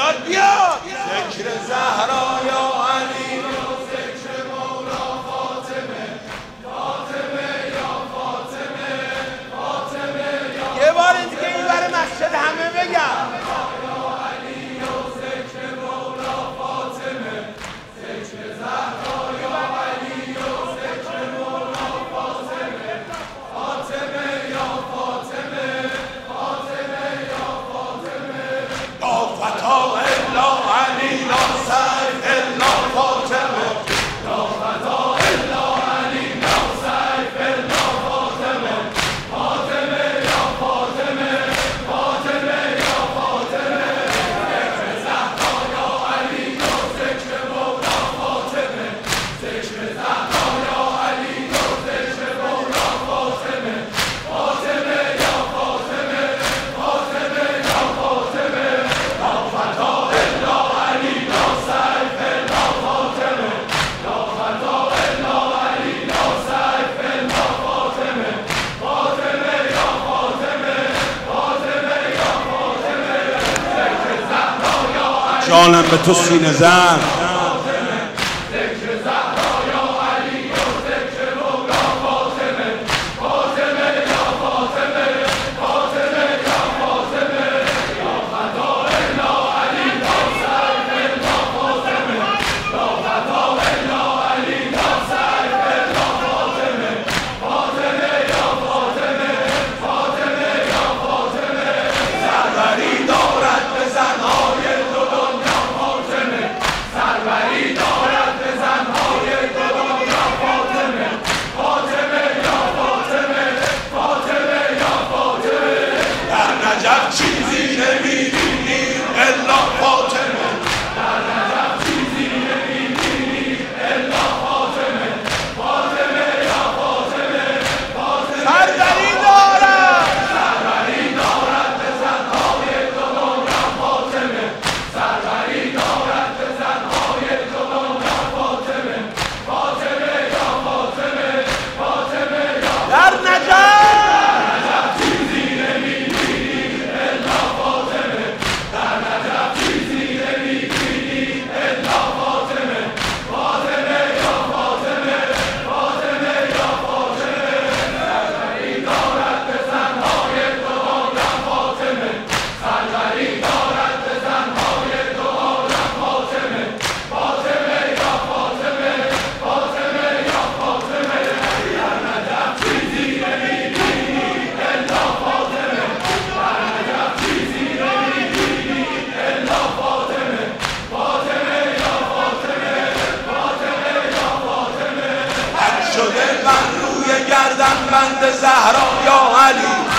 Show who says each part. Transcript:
Speaker 1: داد بیاد ذکر زهرا یا علی ذکر مولا فاطمه فاطمه یا فاطمه فاطمه یا یه بار دیگه این برای مسجد همه بگم جانم به تو سینه زن چیزی نمی‌بینی الا فاطمه در نجف چیزی نمی‌بینی الا فاطمه فاطمه یا فاطمه فاطمه سروری دارد به زنهای تو دنیا فاطمه سروری دارد به زنهای تو دنیا فاطمه فاطمه یا فاطمه فاطمه یا در نجف شده من روی گردن بند زهرا یا علی